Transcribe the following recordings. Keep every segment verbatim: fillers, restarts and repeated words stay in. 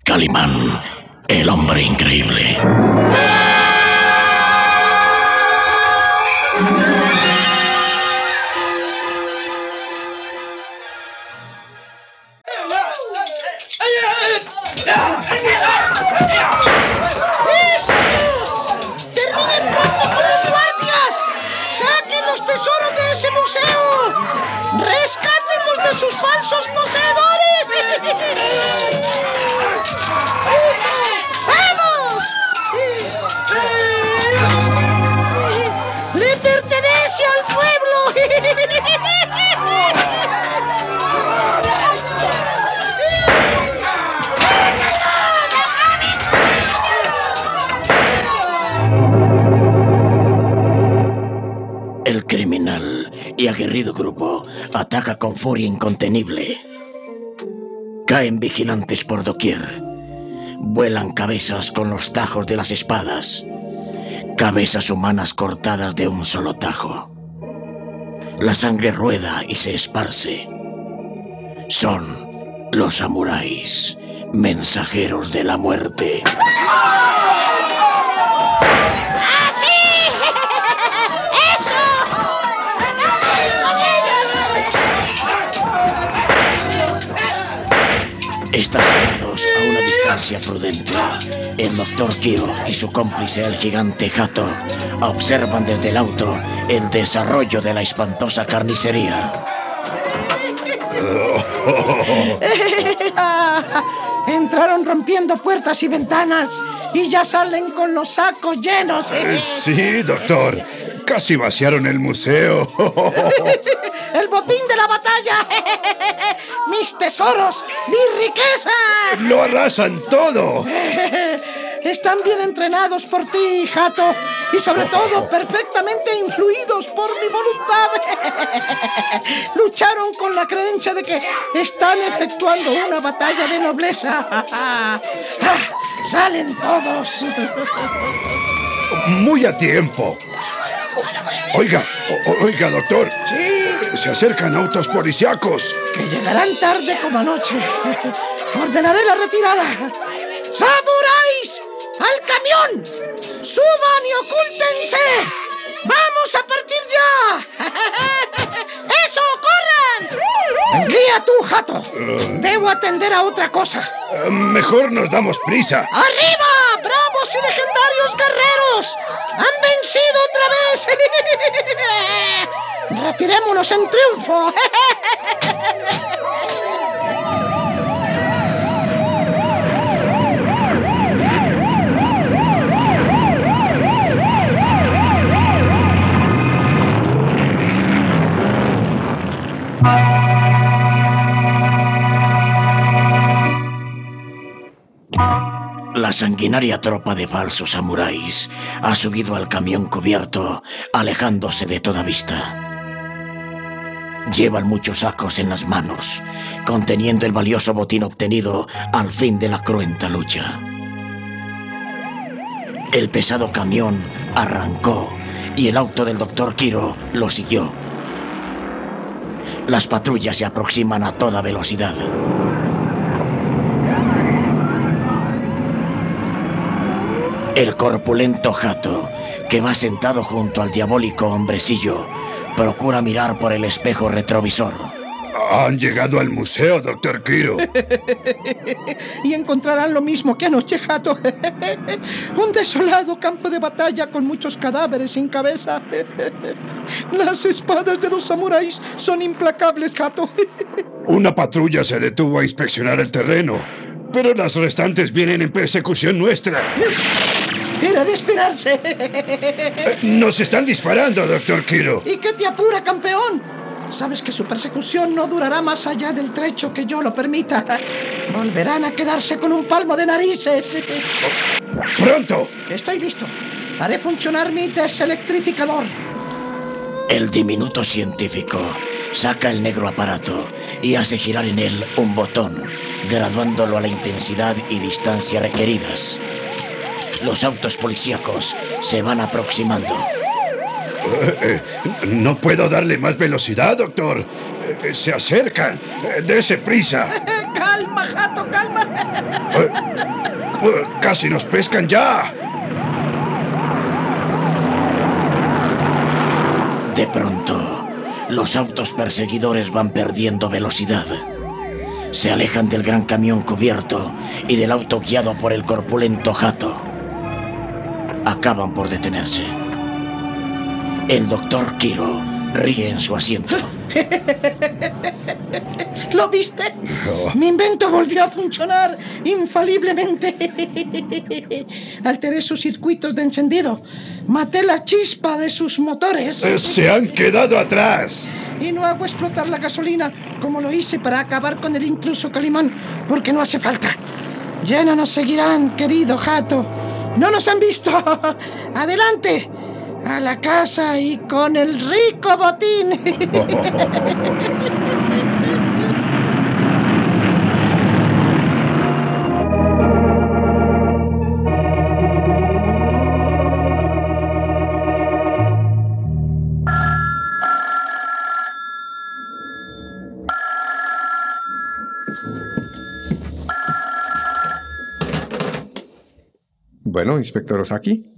Calimán, el hombre increíble. ¡Sus falsos poseedores! ¡Vamos! ¡Le pertenece al pueblo! El criminal y aguerrido grupo ataca con furia incontenible. Caen vigilantes por doquier. Vuelan cabezas con los tajos de las espadas. Cabezas humanas cortadas de un solo tajo. La sangre rueda y se esparce. Son los samuráis, mensajeros de la muerte. Estacionados a una distancia prudente, el doctor Kiro y su cómplice, el gigante Hato, observan desde el auto el desarrollo de la espantosa carnicería. Entraron rompiendo puertas y ventanas y ya salen con los sacos llenos. Eh, sí, doctor. Casi vaciaron el museo. ¡El botín de la batalla! ¡Mis tesoros! ¡Mi riqueza! ¡Lo arrasan todo! Están bien entrenados por ti, Hato, y sobre todo perfectamente influidos por mi voluntad. Lucharon con la creencia de que están efectuando una batalla de nobleza. ¡Salen todos! Muy a tiempo. Oiga, o, oiga, doctor. Sí. Se acercan autos policíacos. Que llegarán tarde como anoche. Ordenaré la retirada. ¡Samuráis! ¡Al camión! ¡Suban y ocúltense! ¡Vamos a partir ya! ¡Eso, corran! Guía tú, Hato. Uh, Debo atender a otra cosa. Uh, mejor nos damos prisa. ¡Arriba! ¡Bravos y legendarios guerreros! ¡Han vencido otra vez! ¡Retirémonos en triunfo! La sanguinaria tropa de falsos samuráis ha subido al camión cubierto, alejándose de toda vista. Llevan muchos sacos en las manos, conteniendo el valioso botín obtenido al fin de la cruenta lucha. El pesado camión arrancó y el auto del doctor Kiro lo siguió. Las patrullas se aproximan a toda velocidad. El corpulento Hato, que va sentado junto al diabólico hombrecillo, procura mirar por el espejo retrovisor. Han llegado al museo, doctor Kiro. Y encontrarán lo mismo que anoche, Hato. Un desolado campo de batalla con muchos cadáveres sin cabeza. Las espadas de los samuráis son implacables, Hato. Una patrulla se detuvo a inspeccionar el terreno, pero las restantes vienen en persecución nuestra. Era de esperarse. Nos están disparando, doctor Kiro. ¿Y qué te apura, campeón? Sabes que su persecución no durará más allá del trecho que yo lo permita. Volverán a quedarse con un palmo de narices. Oh, ¡pronto! Estoy listo. Haré funcionar mi deselectrificador. El diminuto científico saca el negro aparato y hace girar en él un botón, graduándolo a la intensidad y distancia requeridas. Los autos policíacos se van aproximando. Eh, eh, no puedo darle más velocidad, doctor. Eh, Se acercan. Eh, Dese prisa. Calma, Jato, calma. Eh, eh, Casi nos pescan ya. De pronto, los autos perseguidores van perdiendo velocidad. Se alejan del gran camión cubierto y del auto guiado por el corpulento Jato. Acaban por detenerse. El doctor Kiro ríe en su asiento. ¿Lo viste? Oh. Mi invento volvió a funcionar infaliblemente. Alteré sus circuitos de encendido. Maté la chispa de sus motores. Eh, Se han quedado atrás. Y no hago explotar la gasolina como lo hice para acabar con el intruso Calimán, porque no hace falta. Ya no nos seguirán, querido Jato. No nos han visto. Adelante. A la casa y con el rico botín. Bueno, inspector Ozaki.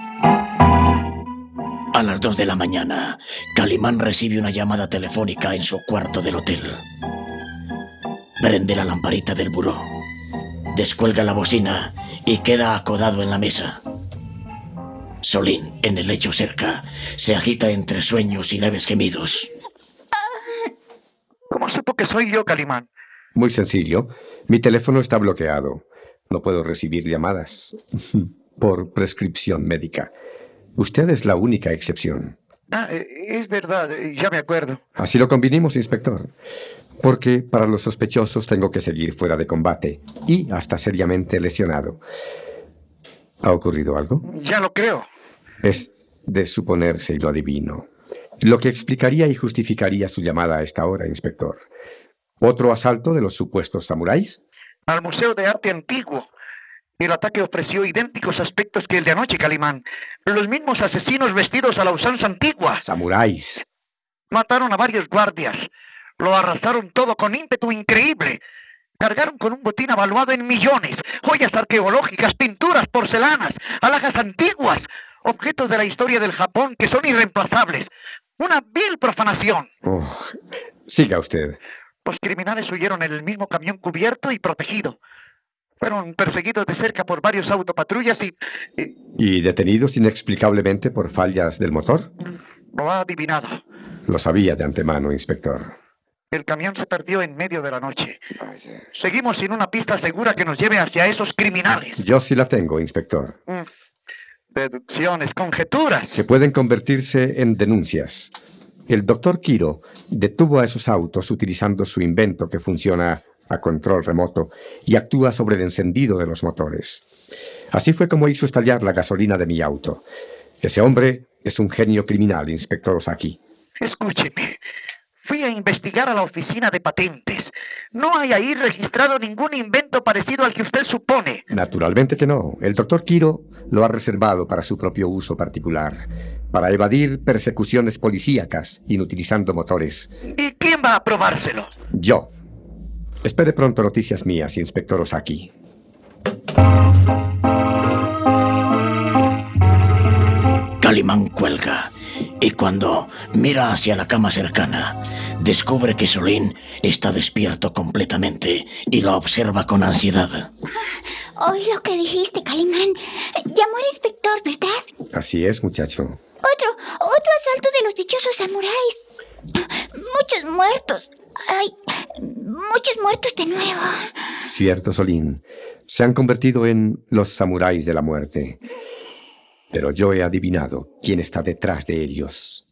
A las dos de la mañana, Calimán recibe una llamada telefónica en su cuarto del hotel. Prende la lamparita del buró, descuelga la bocina y queda acodado en la mesa. Solín, en el lecho cerca, se agita entre sueños y leves gemidos. ¿Cómo supo que soy yo, Calimán? Muy sencillo. Mi teléfono está bloqueado. No puedo recibir llamadas por prescripción médica. Usted es la única excepción. Ah, eh, es verdad, eh, ya me acuerdo. Así lo convinimos, inspector. Porque para los sospechosos tengo que seguir fuera de combate y hasta seriamente lesionado. ¿Ha ocurrido algo? Ya lo creo. Es de suponerse y lo adivino. Lo que explicaría y justificaría su llamada a esta hora, inspector. ¿Otro asalto de los supuestos samuráis? Al Museo de Arte Antiguo. El ataque ofreció idénticos aspectos que el de anoche, Calimán. Los mismos asesinos vestidos a la usanza antigua. ¡Samuráis! Mataron a varios guardias. Lo arrasaron todo con ímpetu increíble. Cargaron con un botín avaluado en millones. Joyas arqueológicas, pinturas, porcelanas, alhajas antiguas. Objetos de la historia del Japón que son irreemplazables. Una vil profanación. Oh, siga usted. Los criminales huyeron en el mismo camión cubierto y protegido. Fueron perseguidos de cerca por varios autopatrullas y, y... ¿Y detenidos inexplicablemente por fallas del motor? Lo ha adivinado. Lo sabía de antemano, inspector. El camión se perdió en medio de la noche. Seguimos sin una pista segura que nos lleve hacia esos criminales. Yo sí la tengo, inspector. Mm. Deducciones, conjeturas. Que pueden convertirse en denuncias. El doctor Kiro detuvo a esos autos utilizando su invento que funciona a control remoto y actúa sobre el encendido de los motores. Así fue como hizo estallar la gasolina de mi auto. Ese hombre es un genio criminal, inspector Ozaki. Escúcheme. Fui a investigar a la oficina de patentes. No hay ahí registrado ningún invento parecido al que usted supone. Naturalmente que no. El doctor Kiro lo ha reservado para su propio uso particular, para evadir persecuciones policíacas inutilizando motores. ¿Y quién va a probárselo? Yo. Espere pronto noticias mías, inspector Ozaki. Calimán cuelga y cuando mira hacia la cama cercana, descubre que Solín está despierto completamente y lo observa con ansiedad. Oí lo que dijiste, Calimán. Llamó al inspector, ¿verdad? Así es, muchacho. Otro, otro asalto de los dichosos samuráis. Muchos muertos. Ay, muchos muertos de nuevo. Cierto, Solín. Se han convertido en los samuráis de la muerte. Pero yo he adivinado quién está detrás de ellos.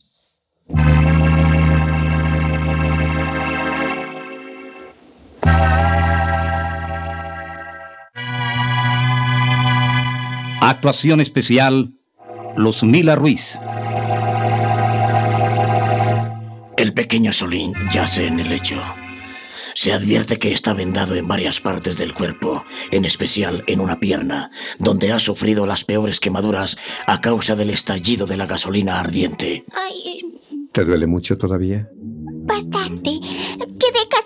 Actuación especial, Luzmila Ruiz. El pequeño Solín yace en el lecho. Se advierte que está vendado en varias partes del cuerpo, en especial en una pierna, donde ha sufrido las peores quemaduras a causa del estallido de la gasolina ardiente. Ay, ¿Te duele mucho todavía? bastante.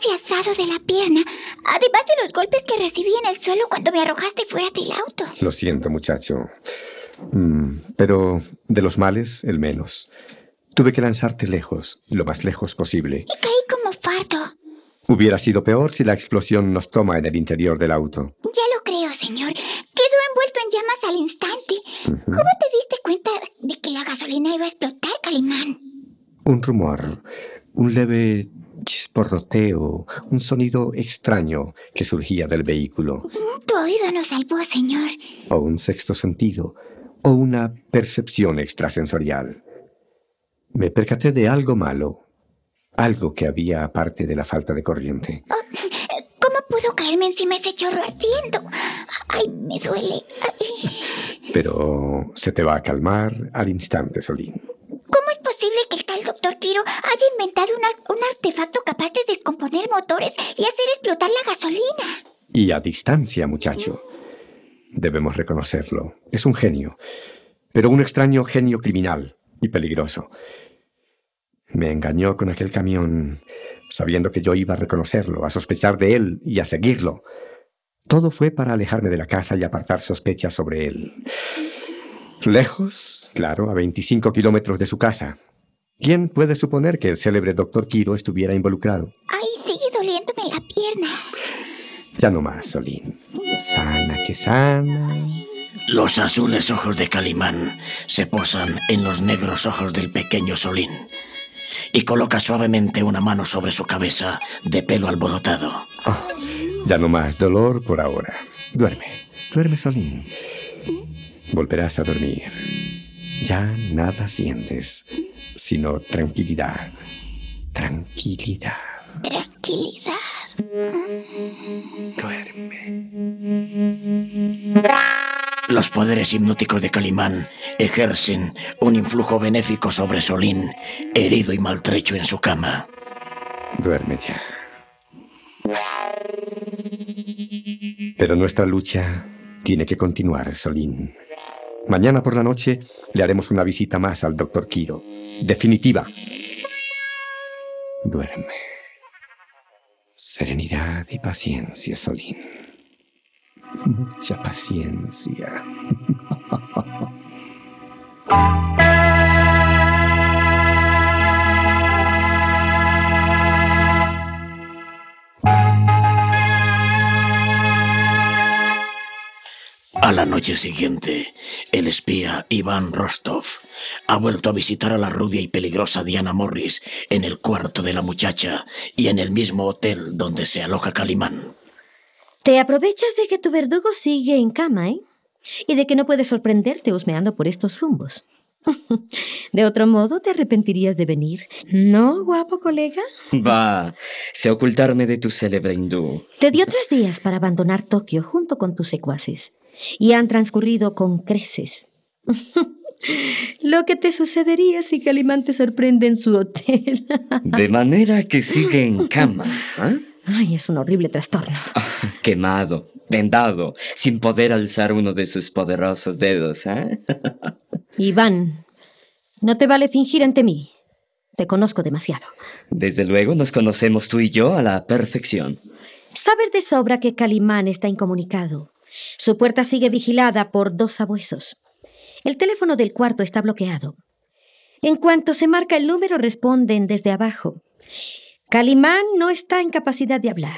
casi asado de la pierna, además de los golpes que recibí en el suelo cuando me arrojaste fuera del auto. Lo siento, muchacho. Mm, pero de los males, el menos. Tuve que lanzarte lejos, lo más lejos posible. Y caí como fardo. Hubiera sido peor si la explosión nos toma en el interior del auto. Ya lo creo, señor. Quedó envuelto en llamas al instante. Uh-huh. ¿Cómo te diste cuenta de que la gasolina iba a explotar, Calimán? Un rumor, un leve chisporroteo, un sonido extraño que surgía del vehículo. Tu oído nos salvó, señor. O un sexto sentido, o una percepción extrasensorial. Me percaté de algo malo, algo que había aparte de la falta de corriente. Oh, ¿cómo pudo caerme encima ese chorro ardiendo? Ay, me duele. Ay. Pero se te va a calmar al instante, Solín. ¿Cómo es posible que el tal doctor Quiro haya inventado un, un artefacto capaz de descomponer motores y hacer explotar la gasolina? Y a distancia, muchacho. Debemos reconocerlo. Es un genio, pero un extraño genio criminal y peligroso. Me engañó con aquel camión, sabiendo que yo iba a reconocerlo, a sospechar de él y a seguirlo. Todo fue para alejarme de la casa y apartar sospechas sobre él. Lejos, claro, a veinticinco kilómetros de su casa. ¿Quién puede suponer que el célebre doctor Quiro estuviera involucrado? Ay, sigue doliéndome la pierna. Ya no más, Solín. Sana que sana. Los azules ojos de Calimán se posan en los negros ojos del pequeño Solín y coloca suavemente una mano sobre su cabeza de pelo alborotado. Oh, ya no más dolor por ahora. Duerme, duerme, Solín. Volverás a dormir. Ya nada sientes, sino tranquilidad. Tranquilidad. Tranquilidad. Duerme. Los poderes hipnóticos de Calimán ejercen un influjo benéfico sobre Solín, herido y maltrecho en su cama. Duerme ya. Pero nuestra lucha tiene que continuar, Solín. Mañana por la noche le haremos una visita más al doctor Quiro. Definitiva. Duerme. Serenidad y paciencia, Solín. Mucha paciencia. A la noche siguiente, el espía Iván Rostov ha vuelto a visitar a la rubia y peligrosa Diana Morris en el cuarto de la muchacha y en el mismo hotel donde se aloja Calimán. Te aprovechas de que tu verdugo sigue en cama, ¿eh? Y de que no puedes sorprenderte husmeando por estos rumbos. De otro modo, te arrepentirías de venir, ¿no, guapo colega? Va, sé ocultarme de tu célebre hindú. Te dio tres días para abandonar Tokio junto con tus secuaces. Y han transcurrido con creces. Lo que te sucedería si Calimán te sorprende en su hotel. De manera que sigue en cama, ¿eh? Ay, es un horrible trastorno. Oh, quemado, vendado, sin poder alzar uno de sus poderosos dedos, ¿eh? Iván, no te vale fingir ante mí. Te conozco demasiado. Desde luego nos conocemos tú y yo a la perfección. Sabes de sobra que Calimán está incomunicado. Su puerta sigue vigilada por dos sabuesos. El teléfono del cuarto está bloqueado. En cuanto se marca el número, responden desde abajo. Calimán no está en capacidad de hablar.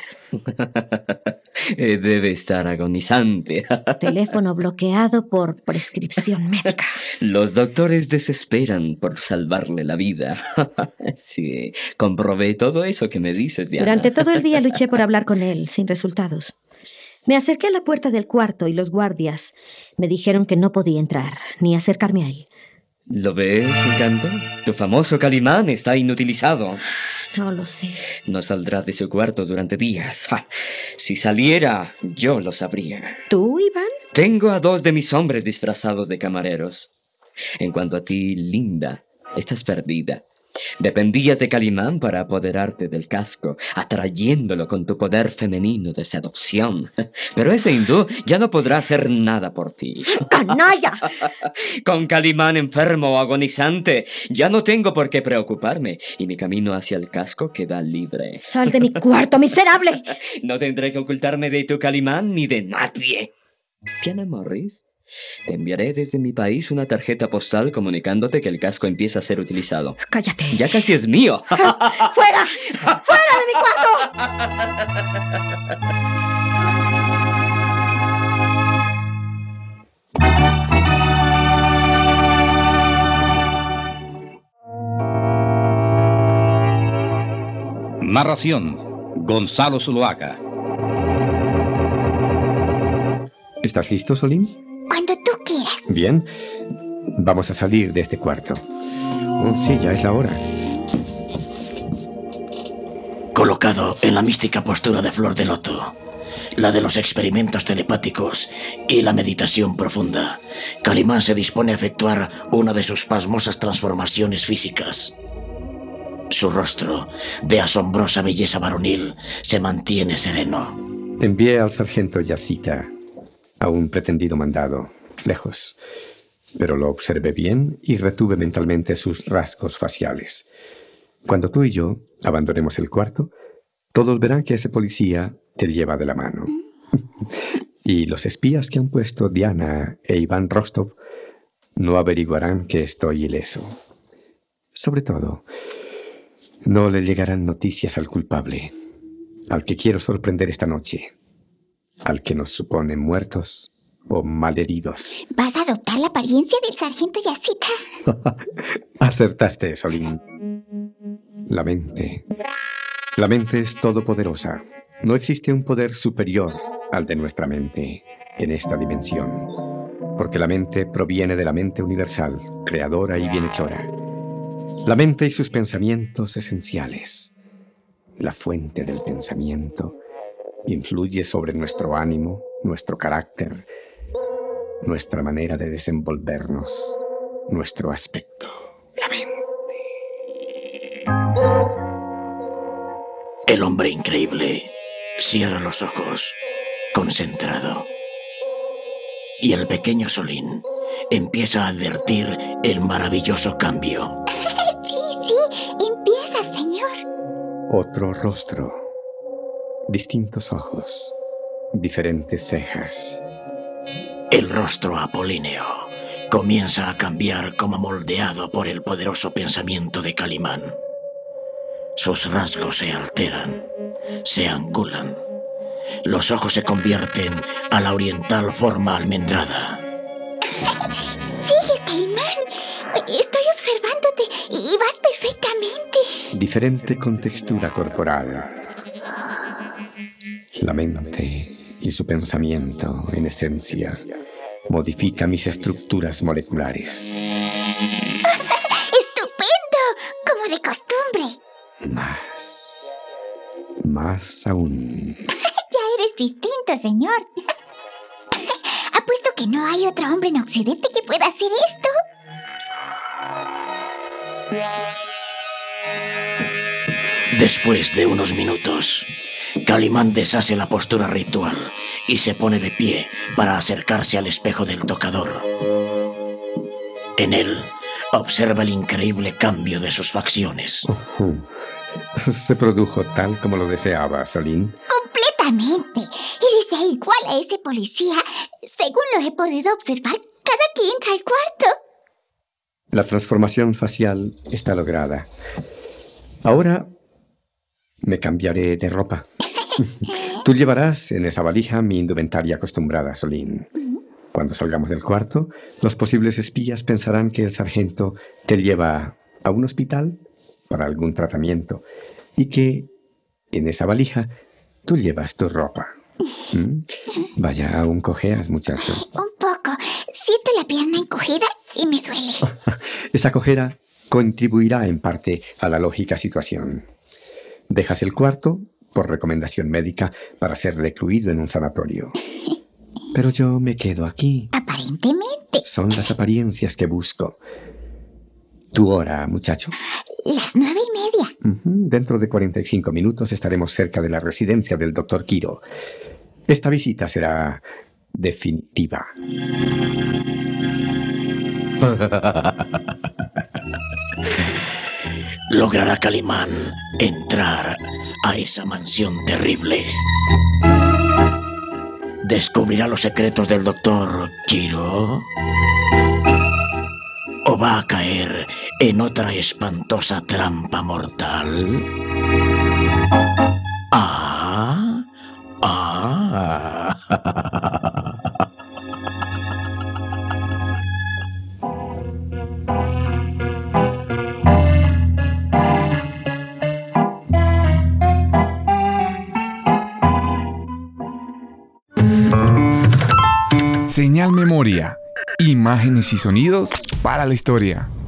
Debe estar agonizante. Teléfono bloqueado por prescripción médica. Los doctores desesperan por salvarle la vida. Sí, comprobé todo eso que me dices, Diana. Durante todo el día luché por hablar con él, sin resultados. Me acerqué a la puerta del cuarto y los guardias me dijeron que no podía entrar, ni acercarme a él. ¿Lo ves, Encanto? Tu famoso Calimán está inutilizado. No lo sé. No saldrá de su cuarto durante días. ¡Ja! Si saliera, yo lo sabría. ¿Tú, Iván? Tengo a dos de mis hombres disfrazados de camareros. En cuanto a ti, linda, estás perdida. Dependías de Calimán para apoderarte del casco, atrayéndolo con tu poder femenino de seducción. Pero ese hindú ya no podrá hacer nada por ti. ¡Canalla! Con Calimán enfermo o agonizante, ya no tengo por qué preocuparme y mi camino hacia el casco queda libre. ¡Sal de mi cuarto, miserable! No tendré que ocultarme de tu Calimán ni de nadie. ¿Bien, Morris? Te enviaré desde mi país una tarjeta postal comunicándote que el casco empieza a ser utilizado. ¡Cállate! ¡Ya casi es mío! ¡Fuera! ¡Fuera de mi cuarto! Narración: Gonzalo Zuluaga. ¿Estás listo, Solín? Cuando tú quieras. Bien. Vamos a salir de este cuarto. Oh, sí, ya es la hora. Colocado en la mística postura de flor de loto, la de los experimentos telepáticos y la meditación profunda, Calimán se dispone a efectuar una de sus pasmosas transformaciones físicas. Su rostro, de asombrosa belleza varonil, se mantiene sereno. Envié al sargento Yacita a un pretendido mandado, lejos. Pero lo observé bien y retuve mentalmente sus rasgos faciales. Cuando tú y yo abandonemos el cuarto, todos verán que ese policía te lleva de la mano. Y los espías que han puesto Diana e Iván Rostov no averiguarán que estoy ileso. Sobre todo, no le llegarán noticias al culpable, al que quiero sorprender esta noche, al que nos supone muertos o malheridos. ¿Vas a adoptar la apariencia del sargento Yacita? Acertaste, Solín. La mente. La mente es todopoderosa. No existe un poder superior al de nuestra mente en esta dimensión, porque la mente proviene de la mente universal, creadora y bienhechora. La mente y sus pensamientos esenciales. La fuente del pensamiento influye sobre nuestro ánimo, nuestro carácter, nuestra manera de desenvolvernos, nuestro aspecto. La mente. El hombre increíble cierra los ojos, concentrado. Y el pequeño Solín empieza a advertir el maravilloso cambio. Sí, sí, empieza, señor. Otro rostro, distintos ojos, diferentes cejas. El rostro apolíneo comienza a cambiar como moldeado por el poderoso pensamiento de Calimán. Sus rasgos se alteran, se angulan. Los ojos se convierten a la oriental forma almendrada. Sigues, Calimán. Estoy observándote y vas perfectamente. Diferente contextura corporal. La mente y su pensamiento, en esencia, modifica mis estructuras moleculares. ¡Estupendo! Como de costumbre. Más. Más aún. Ya eres distinto, señor. Apuesto que no hay otro hombre en Occidente que pueda hacer esto. Después de unos minutos, Calimán deshace la postura ritual y se pone de pie para acercarse al espejo del tocador. En él, observa el increíble cambio de sus facciones. Uh-huh. Se produjo tal como lo deseaba, Solín. Completamente. Eres ya igual a ese policía, según lo he podido observar cada que entra al cuarto. La transformación facial está lograda. Ahora me cambiaré de ropa. Tú llevarás en esa valija mi indumentaria acostumbrada, Solín. Cuando salgamos del cuarto, los posibles espías pensarán que el sargento te lleva a un hospital para algún tratamiento y que en esa valija tú llevas tu ropa. ¿Mm? Vaya, aún cojeas, muchacho. Un poco. Siento la pierna encogida y me duele. Esa cojera contribuirá en parte a la lógica situación. Dejas el cuarto por recomendación médica para ser recluido en un sanatorio. Pero yo me quedo aquí. Aparentemente. Son las apariencias que busco. Tu hora, muchacho. Las nueve y media. Uh-huh. Dentro de cuarenta y cinco minutos estaremos cerca de la residencia del doctor Quiro. Esta visita será definitiva. ¿Logrará Calimán entrar a esa mansión terrible? ¿Descubrirá los secretos del doctor Quiro? ¿O va a caer en otra espantosa trampa mortal? Ah, ah. Señal Memoria. Imágenes y sonidos para la historia.